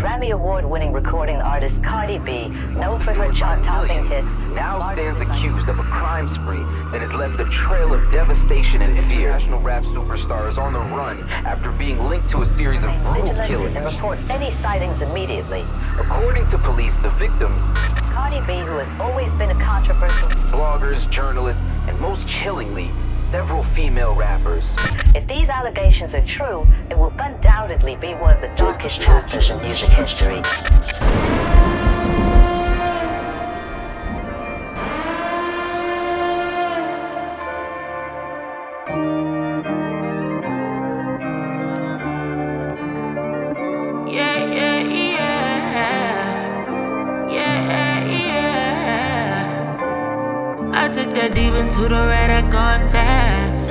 Grammy Award-winning recording artist Cardi B, known for her chart-topping hits, now stands accused of a crime spree that has left a trail of devastation and fear. International rap superstar is on the run after being linked to a series of brutal killings. And report any sightings immediately. According to police, the victims, Cardi B, who has always been a controversial bloggers, journalists, and most chillingly, several female rappers. If these allegations are true, it will undoubtedly be one of the darkest chapters in music history. I took that deep into the red, I gone fast.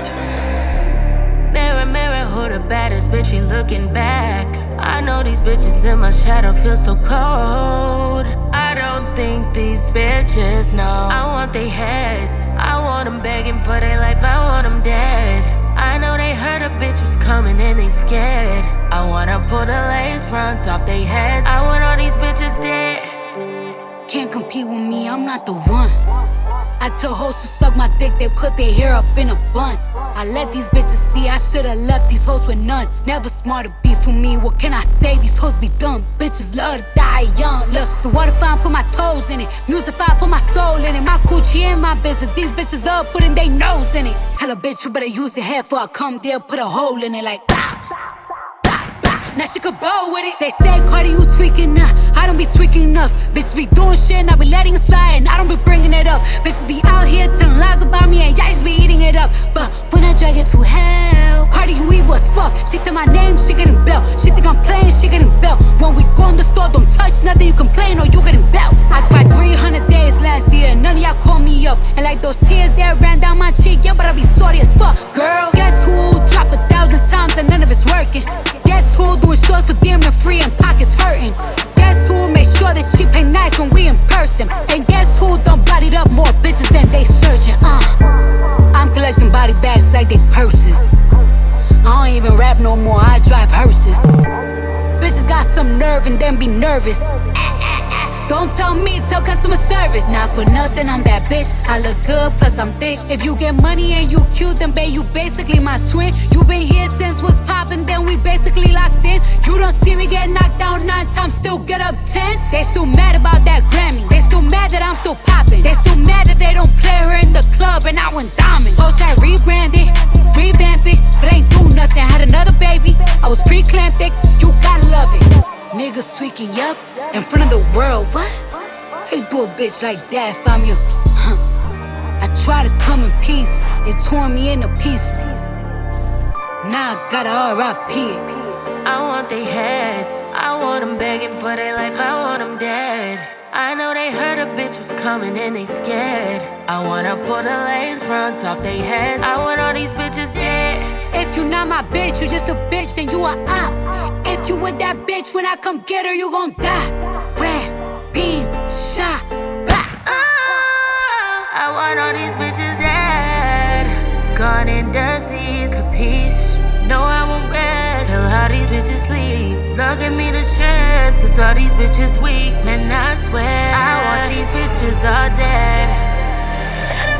Mirror, mirror, who the baddest bitch, she looking back. I know these bitches in my shadow feel so cold. I don't think these bitches know I want they heads. I want them begging for their life, I want them dead. I know they heard a bitch was coming and they scared. I wanna pull the lace fronts off they heads. I want all these bitches dead. Can't compete with me, I'm not the one. I tell hoes to suck my dick, they put their hair up in a bun. I let these bitches see I should've left these hoes with none. Never smart to be for me, what can I say? These hoes be dumb, bitches love to die young. Look, the water fine, put my toes in it. Music fine, put my soul in it. My coochie and my business, these bitches love putting their nose in it. Tell a bitch you better use your head before I come there, put a hole in it like bah. Now she could bow with it. They say, Cardi, you tweaking now. I don't be tweaking enough. Bitches be doing shit and I be letting it slide and I don't be bringing it up. Bitches be out here telling lies about me and y'all just be eating it up. But when I drag it to hell, Cardi, you evil as fuck. She said my name, she getting belt. She think I'm playing, she getting belt. When we go in the store, don't touch nothing, you complain or you getting belt. I cried 300 days last year, none of y'all call me up. And like those tears that ran down my cheek, yeah, but I be sorry as fuck. Girl, guess who dropped 1,000 times and none of it's working? Guess who doing shows for damn near free and pockets hurting? Guess who make sure that she play nice when we in person? And guess who done bodied up more bitches than they searching? I'm collecting body bags like they purses. I don't even rap no more, I drive hearses. Bitches got some nerve and then be nervous. Don't tell me, tell customer service. Not for nothing, I'm that bitch. I look good, plus I'm thick. If you get money and you cute, then babe, you basically my twin. You been here since what's poppin', then we basically locked in. You don't see me get knocked down 9 times, still get up 10. They still mad about that Grammy. They still mad that I'm still poppin'. They still mad that they don't play her in the club and I went diamond. Oh, should I rebrand it, revamp it? But I ain't do nothing, had another baby. I was pre-clamptic, you gotta love it. Niggas tweaking, yup, in front of the world, what? How you do a bitch like that if I'm your, I try to come in peace, it tore me into pieces. Now I gotta RIP it. I want they heads. I want them begging for their life, I want them dead. I know they heard a bitch was coming and they scared. I wanna pull the lace fronts off they heads. I want all these bitches dead. If you not my bitch, you just a bitch, then you a op. If you with that bitch, when I come get her, you gon' die. Red, beam, shot, bah. I want all these bitches dead. Gone in the seas, a piece. No, I won't rest till all these bitches sleep. Lord, give me the strength, cause all these bitches weak. Man, I swear I want these bitches all dead.